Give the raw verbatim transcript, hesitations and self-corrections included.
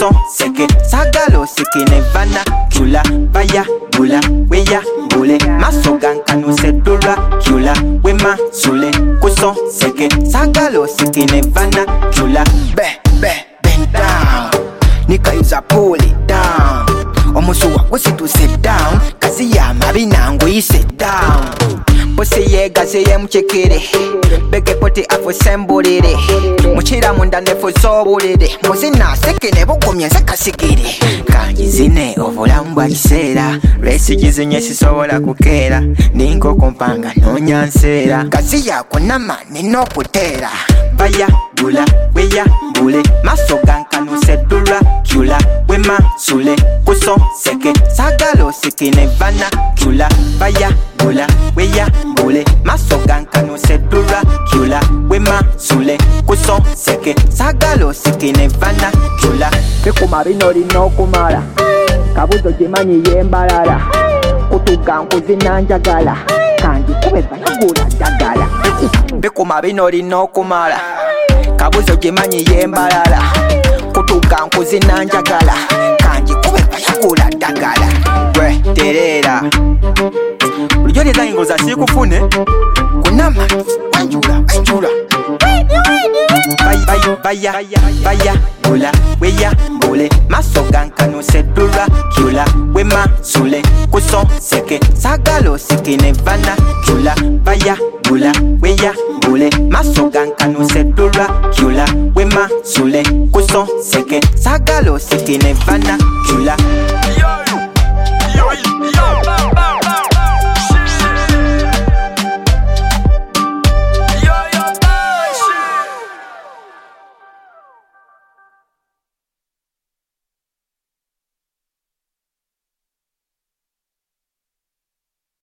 kuson seke sagalo sikine vana chula baya bula weya bule masogan kanu sedura chula wema sule kuson seke sagalo sikine vana chula be be bend down nika iza pull it down omusu wakwesi to sit down kasi ya mabinango yi sit down Bose ye gaze ye mchekere Bege poti afo sembolere Muchira munda nefo sobolere Muzina seke nebo kumye seka sigiri Kanji zine ovula mbwa kisera Resi jizinye sisobola kukera Ninko kompanga no nyansera Kazi yako nama nino kutera Baya bula weya bule Masoganka no sedura Kula wema sule Kuson seke sagalo sikine vana Kula baya bula weya bule masoganka no sedura Kula wema sule kuson seke sagalo sikine vana Kula Bekuma binori no kumara Kabuzo jimanyi yembarara Kutuganku zinanjagala Kanji kubeba nagula jagala Bekuma binori no kumara Kabuzo jimanyi yembarara Kutuganku zinanjagala Kanji kubeba nagula jagala Bwe terera Ulijua za ingo za siku fune Kunama Wanjura Wanjura Baya Baya Baya Bula Weya Bule Masoganka no sedura Kula Wema Sule Kuson Seke Sagalo Sikine Vana Kula Baya Bula Weya Bule Masoganka no sedura Kula Wema Sule Kuson Seke Sagalo Sikine Vana Kula